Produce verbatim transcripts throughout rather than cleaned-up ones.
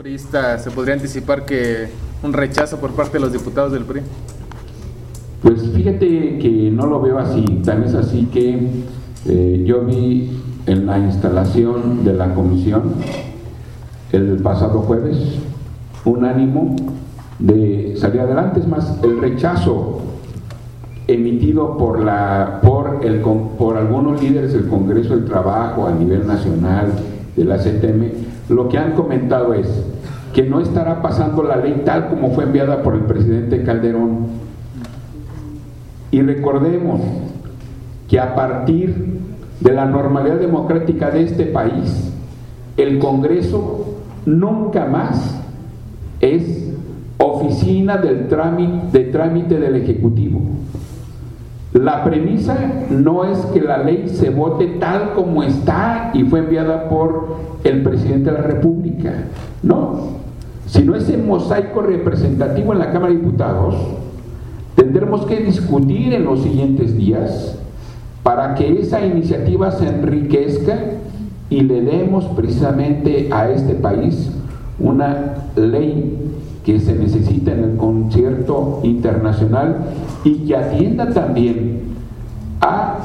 priista, ¿se podría anticipar que un rechazo por parte de los diputados del P R I? Pues fíjate que no lo veo así. Tan es así que eh, yo vi en la instalación de la comisión el pasado jueves un ánimo de salir adelante. Es más, el rechazo emitido por la por el por algunos líderes del Congreso del Trabajo a nivel nacional de la C T M, lo que han comentado es que no estará pasando la ley tal como fue enviada por el presidente Calderón. Y recordemos que a partir de la normalidad democrática de este país, el Congreso nunca más es oficina del trámite, de trámite del Ejecutivo. La premisa no es que la ley se vote tal como está y fue enviada por el presidente de la República, no, sino ese mosaico representativo en la Cámara de Diputados tendremos que discutir en los siguientes días para que esa iniciativa se enriquezca y le demos precisamente a este país una ley que se necesita en el concierto internacional y que atienda también a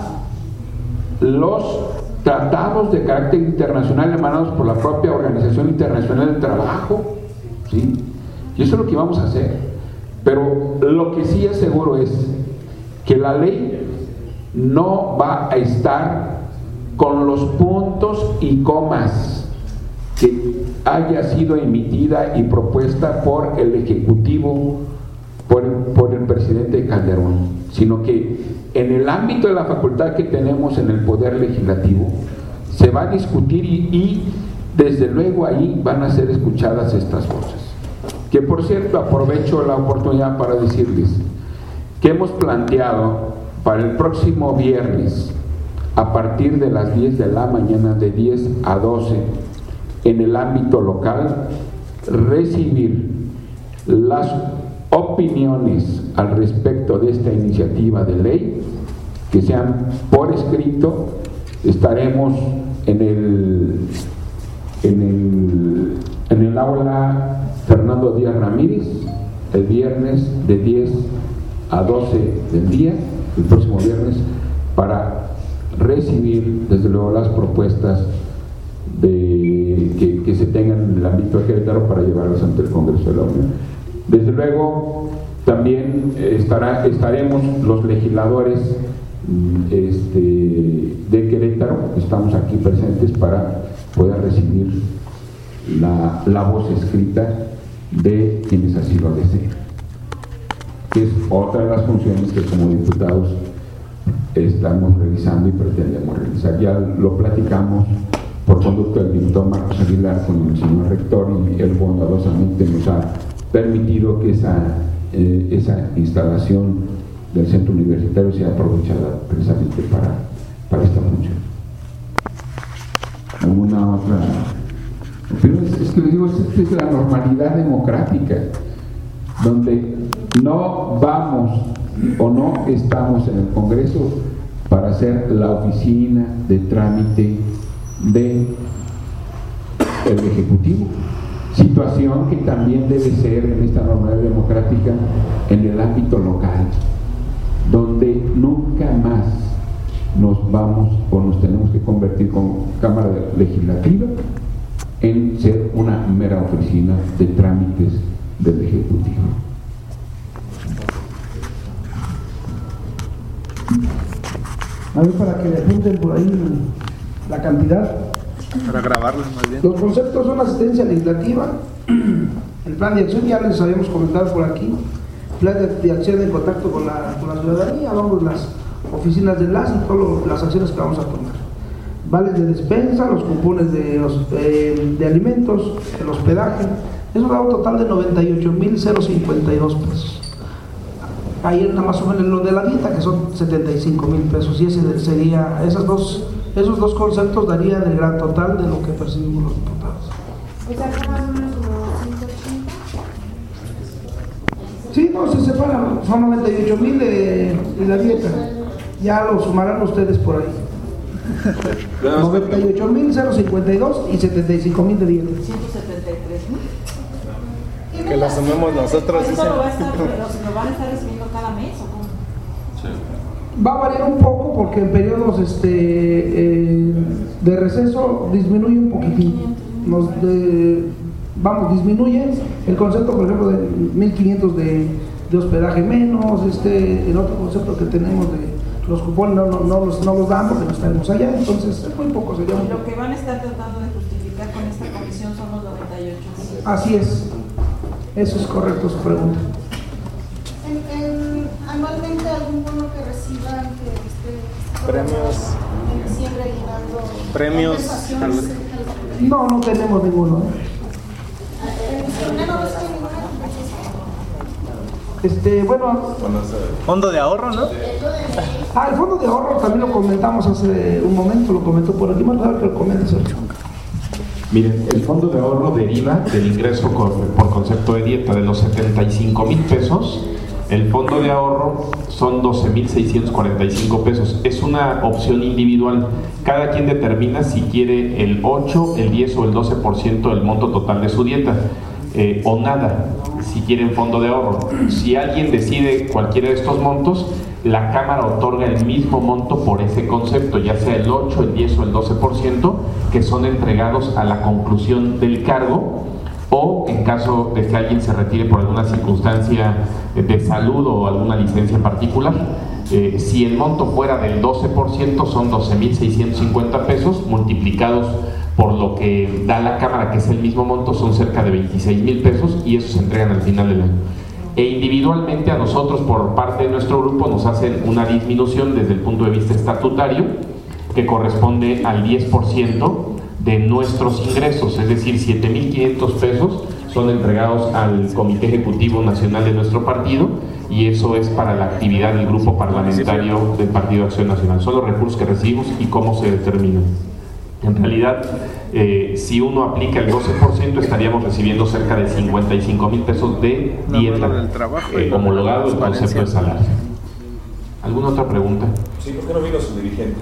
los tratados de carácter internacional emanados por la propia Organización Internacional del Trabajo, ¿sí? Y eso es lo que vamos a hacer. Pero lo que sí es seguro es que la ley no va a estar con los puntos y comas que haya sido emitida y propuesta por el Ejecutivo, por, por el presidente Calderón, sino que en el ámbito de la facultad que tenemos en el Poder Legislativo se va a discutir y, y desde luego ahí van a ser escuchadas estas voces. Que por cierto, aprovecho la oportunidad para decirles que hemos planteado para el próximo viernes a partir de las diez de la mañana, de diez a doce, en el ámbito local, recibir las opiniones al respecto de esta iniciativa de ley, que sean por escrito. Estaremos en el en el, en el aula Fernando Díaz Ramírez el viernes de diez a doce del día, el próximo viernes, para recibir desde luego las propuestas de, que, que se tengan en el ámbito de Querétaro para llevarlas ante el Congreso de la Unión. Desde luego también estará, estaremos los legisladores este, de Querétaro, estamos aquí presentes para poder recibir la, la voz escrita de quienes así lo deseen, que es otra de las funciones que como diputados estamos realizando y pretendemos realizar. Ya lo platicamos por conducto del diputado Marcos Aguilar con el señor rector, y él bondadosamente nos ha permitido que esa, eh, esa instalación del centro universitario sea aprovechada precisamente para, para esta función. ¿Alguna otra? Pero es, es que les digo, esta es la normalidad democrática, donde no vamos o no estamos en el Congreso para ser la oficina de trámite del Ejecutivo, situación que también debe ser en esta normalidad democrática en el ámbito local, donde nunca más nos vamos o nos tenemos que convertir como Cámara Legislativa en ser una mera oficina de trámites del Ejecutivo. A ver, para que le apunten por ahí la cantidad. Para grabarlo más bien. Los conceptos son asistencia legislativa, el plan de acción, ya les habíamos comentado por aquí, plan de, de acción en contacto con la, con la ciudadanía, vamos, las oficinas de enlace y todas las acciones que vamos a tomar. Vales de despensa, los cupones de, eh, de alimentos, el hospedaje, eso da un total de noventa y ocho mil cincuenta y dos pesos. Ahí está más o menos lo de la dieta, que son setenta y cinco mil pesos, y ese sería, esas dos, esos dos conceptos darían el gran total de lo que percibimos los diputados. O sea, que más o menos como ciento ochenta. Sí, no, se separan, son noventa y ocho mil de, de la dieta, ya lo sumarán ustedes por ahí. noventa y ocho mil cincuenta y dos y setenta y cinco mil de dieta. ciento setenta y tres mil. Que lo asumimos nosotros. ¿Esto Dicen. lo, va a estar, pero se lo van a estar recibiendo cada mes o cómo? Sí. Va a variar un poco porque en periodos este, eh, de receso disminuye un poquitín. Nos de, vamos, disminuye el concepto, por ejemplo, de mil quinientos de, de hospedaje menos, este, el otro concepto que tenemos de los cupones no, no, no, los, no los dan porque no estaremos allá, entonces es muy poco. Sería muy Lo poco. que van a estar tratando de justificar con esta comisión son los noventa y ocho. Así es, eso es correcto su pregunta. En, en, anualmente algún bono que reciban que esté Premios. en diciembre llegando Premios. compensaciones. No, no tenemos ninguno. ¿eh? En diciembre no reciben ninguna compensación. Este, bueno, Fondo de ahorro, ¿no? ah, el fondo de ahorro también lo comentamos hace un momento, lo comentó por aquí, más tarde que lo comentes, Sergio. Miren, el fondo de ahorro deriva del ingreso por, por concepto de dieta de los setenta y cinco mil pesos. El fondo de ahorro son doce mil seiscientos cuarenta y cinco pesos. Es una opción individual. Cada quien determina si quiere el ocho, el diez o el doce por ciento del monto total de su dieta. Eh, o nada, si quieren fondo de ahorro. Si alguien decide cualquiera de estos montos, la Cámara otorga el mismo monto por ese concepto, ya sea el ocho, el diez o el doce por ciento, que son entregados a la conclusión del cargo, o en caso de que alguien se retire por alguna circunstancia de salud o alguna licencia en particular. Eh, si el monto fuera del doce por ciento, son doce mil seiscientos cincuenta pesos multiplicados por lo que da la Cámara, que es el mismo monto, son cerca de veintiséis mil pesos, y esos se entregan al final del año. E individualmente a nosotros, por parte de nuestro grupo, nos hacen una disminución desde el punto de vista estatutario que corresponde al diez por ciento de nuestros ingresos, es decir, siete mil quinientos pesos son entregados al Comité Ejecutivo Nacional de nuestro partido, y eso es para la actividad del grupo parlamentario del Partido Acción Nacional. Son los recursos que recibimos y cómo se determinan. En realidad, eh, si uno aplica el doce por ciento, estaríamos recibiendo cerca de cincuenta y cinco mil pesos de dieta, del trabajo, eh, homologado el concepto de salario. ¿Alguna otra pregunta? Sí, ¿por qué no vino su dirigente?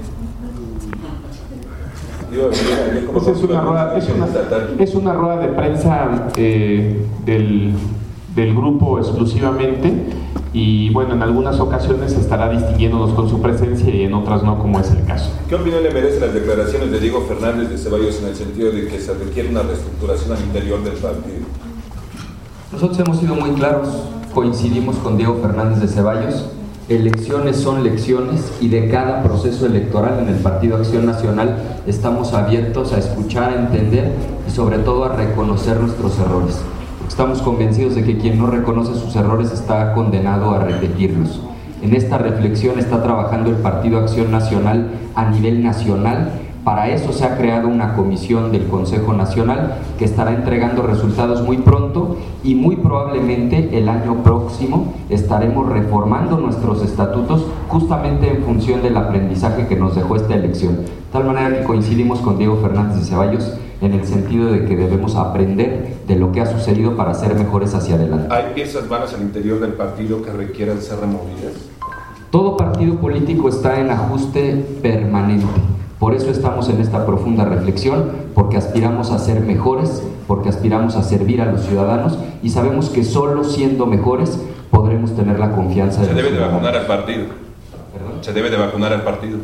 Digo, ayer como Esa es una rueda, es una, es una rueda de prensa eh, del, del grupo exclusivamente, y bueno, en algunas ocasiones estará distinguiéndonos con su presencia y en otras no, como es el caso. ¿Qué opinión le merecen las declaraciones de Diego Fernández de Ceballos en el sentido de que se requiere una reestructuración al interior del partido? Nosotros hemos sido muy claros, coincidimos con Diego Fernández de Ceballos. Elecciones son lecciones, y de cada proceso electoral en el Partido Acción Nacional estamos abiertos a escuchar, a entender y sobre todo a reconocer nuestros errores. Estamos convencidos de que quien no reconoce sus errores está condenado a repetirlos. En esta reflexión está trabajando el Partido Acción Nacional a nivel nacional. Para eso se ha creado una comisión del Consejo Nacional que estará entregando resultados muy pronto, y muy probablemente el año próximo estaremos reformando nuestros estatutos justamente en función del aprendizaje que nos dejó esta elección. De tal manera que coincidimos con Diego Fernández de Ceballos en el sentido de que debemos aprender de lo que ha sucedido para ser mejores hacia adelante. ¿Hay piezas malas al interior del partido que requieran ser removidas? Todo partido político está en ajuste permanente. Por eso estamos en esta profunda reflexión, porque aspiramos a ser mejores, porque aspiramos a servir a los ciudadanos, y sabemos que solo siendo mejores podremos tener la confianza de Se los debe de ciudadanos. vacunar al partido. ¿Perdón? Se debe de vacunar al partido.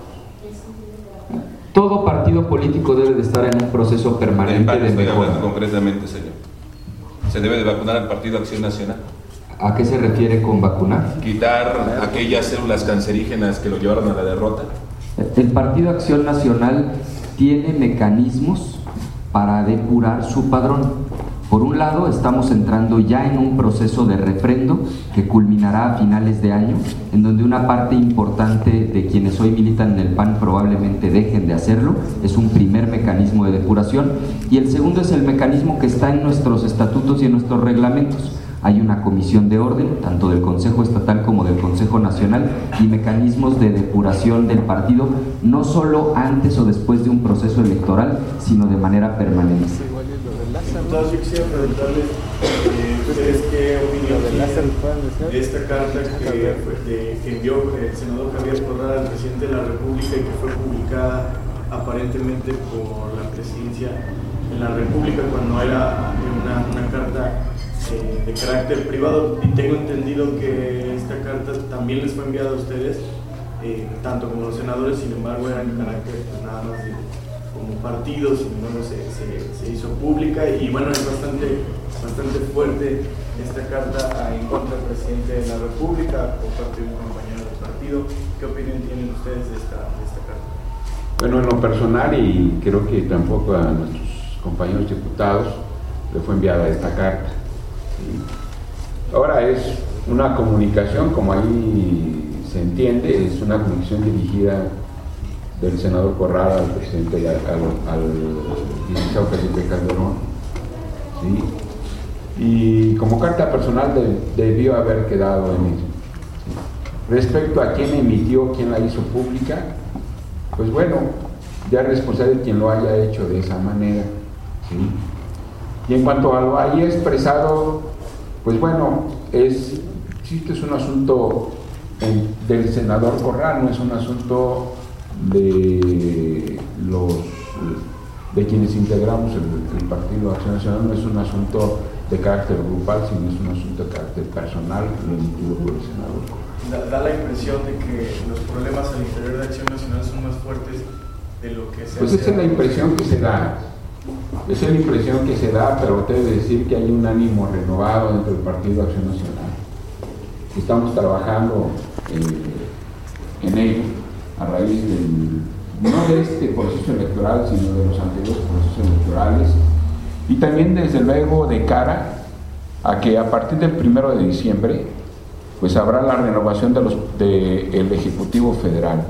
Todo partido político debe de estar en un proceso El permanente P A N de estoy hablando mejora. concretamente, señor. Se debe de vacunar al Partido Acción Nacional. ¿A qué se refiere con vacunar? Quitar aquellas células cancerígenas que lo llevaron a la derrota. El Partido Acción Nacional tiene mecanismos para depurar su padrón. Por un lado, estamos entrando ya en un proceso de refrendo que culminará a finales de año, en donde una parte importante de quienes hoy militan en el P A N probablemente dejen de hacerlo. Es un primer mecanismo de depuración. Y el segundo es el mecanismo que está en nuestros estatutos y en nuestros reglamentos. Hay una comisión de orden, tanto del Consejo Estatal como del Consejo Nacional, y mecanismos de depuración del partido, no solo antes o después de un proceso electoral, sino de manera permanente. Entonces, yo quisiera preguntarles, eh, ¿ustedes qué opinión tienen de esta carta que, fue, que envió el senador Javier Corral al presidente de la República y que fue publicada aparentemente por la presidencia en la República cuando era un una, una carta eh, de carácter privado, y tengo entendido que esta carta también les fue enviada a ustedes, eh, tanto como los senadores, sin embargo era en carácter nada más de, como partido, sin embargo se, se, se hizo pública, y bueno, es bastante, bastante fuerte esta carta en contra del presidente de la República por parte de un compañero del partido. ¿Qué opinión tienen ustedes de esta, de esta carta? Bueno, en lo personal, y creo que tampoco a nuestros compañeros diputados le fue enviada esta carta. Ahora es una comunicación, como ahí se entiende, es una comunicación dirigida del senador Corral al presidente, al, al licenciado Felipe Calderón, ¿sí? Y como carta personal de, debió haber quedado en eso. ¿Sí? Respecto a quién emitió, quién la hizo pública, pues bueno, ya es responsable de quien lo haya hecho de esa manera, ¿sí? Y en cuanto a lo haya expresado, pues bueno, es, sí, es un asunto en, del senador Corral, no es un asunto de los de quienes integramos el, el Partido Acción Nacional, no es un asunto de carácter grupal, sino es un asunto de carácter personal, lo emitido por el senador. Da, da la impresión de que los problemas al interior de Acción Nacional son más fuertes de lo que se Pues hace. esa es la impresión que se da, esa es la impresión que se da, pero debe decir que hay un ánimo renovado dentro del Partido Acción Nacional. Estamos trabajando eh, en ello, a raíz del, no de este proceso electoral, sino de los anteriores procesos electorales, y también desde luego de cara a que a partir del primero de diciembre pues habrá la renovación de los del Ejecutivo Federal,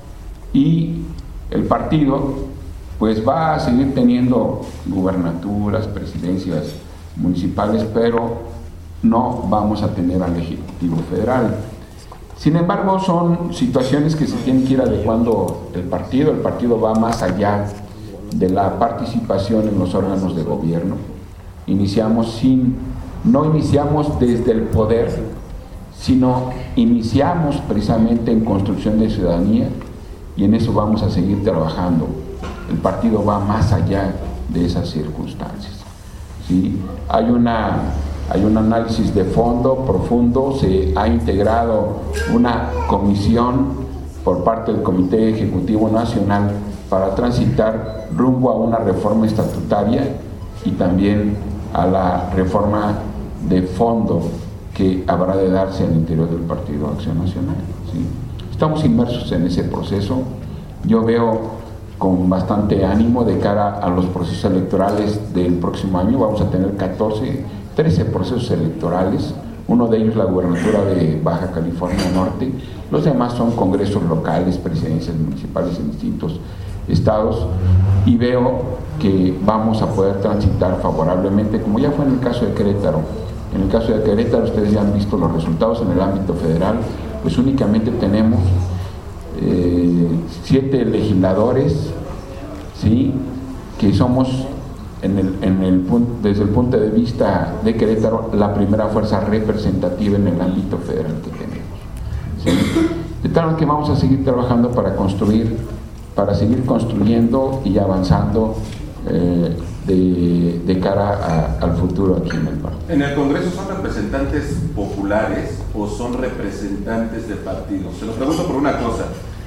y el partido pues va a seguir teniendo gubernaturas, presidencias municipales, pero no vamos a tener al Ejecutivo Federal. Sin embargo, son situaciones que se tienen que ir adecuando el partido. El partido va más allá de la participación en los órganos de gobierno. Iniciamos sin, no iniciamos desde el poder, sino iniciamos precisamente en construcción de ciudadanía, y en eso vamos a seguir trabajando. El partido va más allá de esas circunstancias, ¿sí? Hay una Hay un análisis de fondo profundo, se ha integrado una comisión por parte del Comité Ejecutivo Nacional para transitar rumbo a una reforma estatutaria y también a la reforma de fondo que habrá de darse al interior del Partido Acción Nacional, ¿sí? Estamos inmersos en ese proceso. Yo veo con bastante ánimo de cara a los procesos electorales del próximo año. Vamos a tener catorce, trece procesos electorales, uno de ellos la gubernatura de Baja California Norte, los demás son congresos locales, presidencias municipales en distintos estados, y veo que vamos a poder transitar favorablemente, como ya fue en el caso de Querétaro. En el caso de Querétaro, ustedes ya han visto los resultados. En el ámbito federal, pues únicamente tenemos eh, siete legisladores, ¿sí?, que somos En el, en el, desde el punto de vista de Querétaro, la primera fuerza representativa en el ámbito federal que tenemos, ¿sí? De tal que vamos a seguir trabajando para construir, para seguir construyendo y avanzando eh, de, de cara a, al futuro aquí en el partido. ¿En el Congreso son representantes populares o son representantes de partidos? Se lo pregunto por una cosa.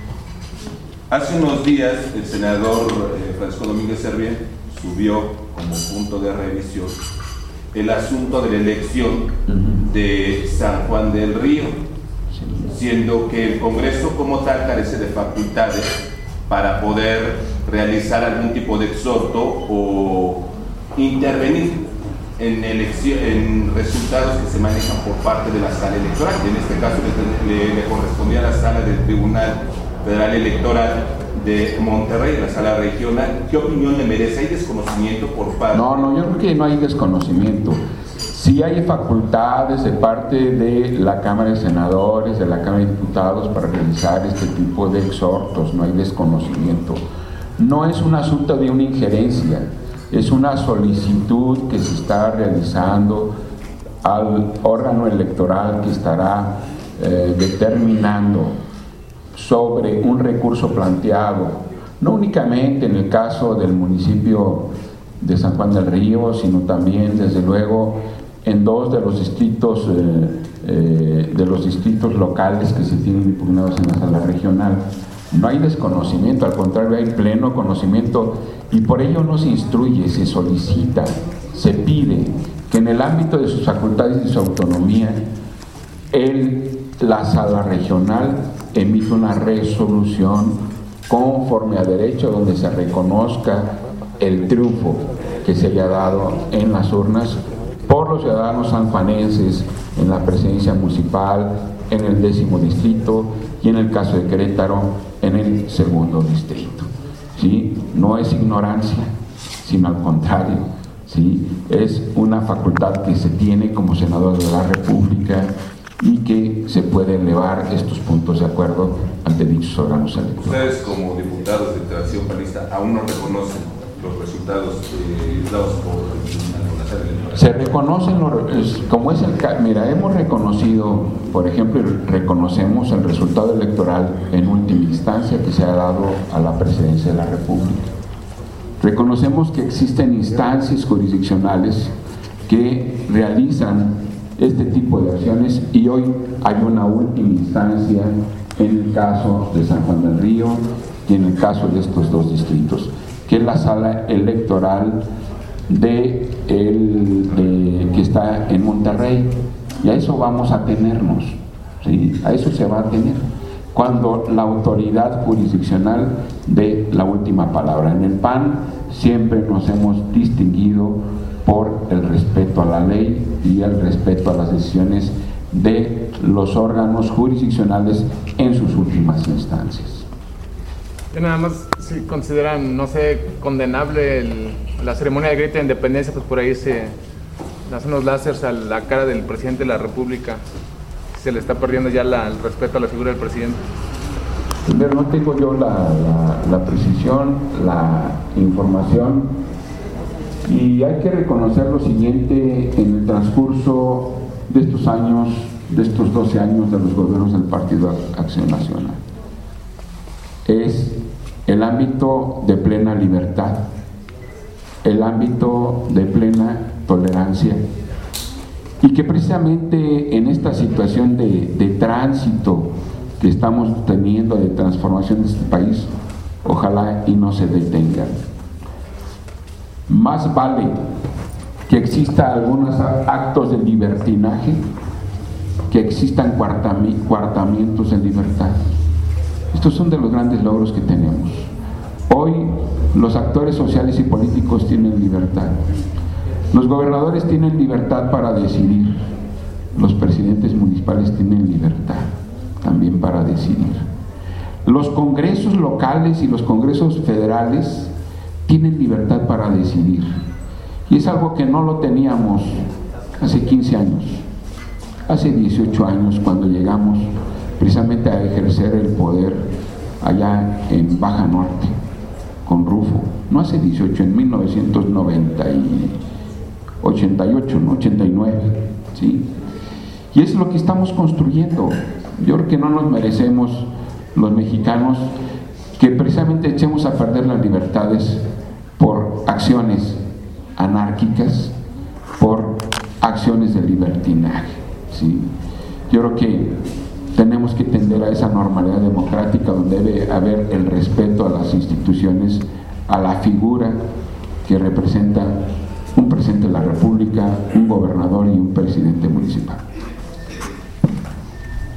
Hace unos días el senador eh, Francisco Domínguez Servién subió como punto de revisión el asunto de la elección de San Juan del Río, siendo que el Congreso como tal carece de facultades para poder realizar algún tipo de exhorto o intervenir en, elección, en resultados que se manejan por parte de la sala electoral, y en este caso le, le, le correspondía a la sala del Tribunal Federal Electoral de Monterrey, la sala regional. ¿Qué opinión le merece? ¿Hay desconocimiento por parte? No, no, yo creo que no hay desconocimiento. Sí hay facultades de parte de la Cámara de Senadores, de la Cámara de Diputados para realizar este tipo de exhortos, no hay desconocimiento. No es un asunto de una injerencia, es una solicitud que se está realizando al órgano electoral que estará eh, determinando sobre un recurso planteado, no únicamente en el caso del municipio de San Juan del Río, sino también, desde luego, en dos de los distritos eh, eh, de los distritos locales que se tienen impugnados en la sala regional. No hay desconocimiento, al contrario, hay pleno conocimiento, y por ello no se instruye, se solicita, se pide que en el ámbito de sus facultades y su autonomía, el, la sala regional emite una resolución conforme a derecho donde se reconozca el triunfo que se haya dado en las urnas por los ciudadanos sanjuanenses en la presidencia municipal, en el décimo distrito y en el caso de Querétaro en el segundo distrito. ¿Sí? No es ignorancia, sino al contrario, ¿sí? Es una facultad que se tiene como senador de la República y que se puede elevar estos puntos de acuerdo ante dichos órganos electorales. Ustedes, como diputados de Tracción Panista, aún no reconocen los resultados eh, dados por la sala electoral. Se reconocen los, como es el caso, mira, hemos reconocido, por ejemplo, reconocemos el resultado electoral en última instancia que se ha dado a la presidencia de la República. Reconocemos que existen instancias jurisdiccionales que realizan este tipo de acciones, y hoy hay una última instancia en el caso de San Juan del Río y en el caso de estos dos distritos, que es la sala electoral de el, de, que está en Monterrey, y a eso vamos a tenernos, ¿sí? A eso se va a tener cuando la autoridad jurisdiccional dé la última palabra. En el P A N siempre nos hemos distinguido por el respeto a la ley y el respeto a las decisiones de los órganos jurisdiccionales en sus últimas instancias. Y nada más, si consideran, no sé, condenable el, la ceremonia de grito de independencia, pues por ahí se hacen unos láseres a la cara del presidente de la República. Se le está perdiendo ya la, el respeto a la figura del presidente. Primero, no tengo yo la, la, la precisión, la información, y hay que reconocer lo siguiente: en el transcurso de estos años, de estos doce años de los gobiernos del Partido Acción Nacional, es el ámbito de plena libertad, el ámbito de plena tolerancia, y que precisamente en esta situación de, de tránsito que estamos teniendo, de transformación de este país, ojalá y no se detengan. Más vale que exista algunos actos de libertinaje, que existan coartamientos de libertad. Estos son de los grandes logros que tenemos. Hoy los actores sociales y políticos tienen libertad. Los gobernadores tienen libertad para decidir. Los presidentes municipales tienen libertad también para decidir. Los congresos locales y los congresos federales tienen libertad para decidir. Y es algo que no lo teníamos hace quince años, hace dieciocho años, cuando llegamos precisamente a ejercer el poder allá en Baja Norte con Rufo. No hace dieciocho, en mil novecientos noventa y ochenta y ocho, ¿no? ochenta y nueve, ¿sí? Y es lo que estamos construyendo. Yo creo que no nos merecemos los mexicanos que precisamente echemos a perder las libertades por acciones anárquicas, por acciones de libertinaje, ¿sí? Yo creo que tenemos que tender a esa normalidad democrática donde debe haber el respeto a las instituciones, a la figura que representa un presidente de la República, un gobernador y un presidente municipal.